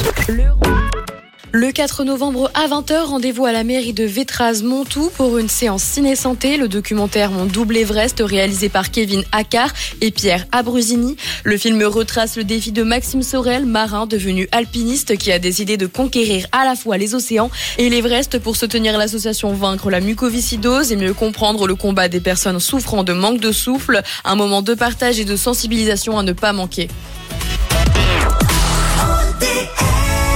Le 4 novembre à 20h, rendez-vous à la mairie de Vétraz-Montoux pour une séance ciné-santé. Le documentaire Mon double Everest, réalisé par Kevin Accard et Pierre Abruzini. Le film retrace le défi de Maxime Sorel, marin devenu alpiniste qui a décidé de conquérir à la fois les océans et l'Everest pour soutenir l'association Vaincre la mucoviscidose et mieux comprendre le combat des personnes souffrant de manque de souffle. Un moment de partage et de sensibilisation à ne pas manquer.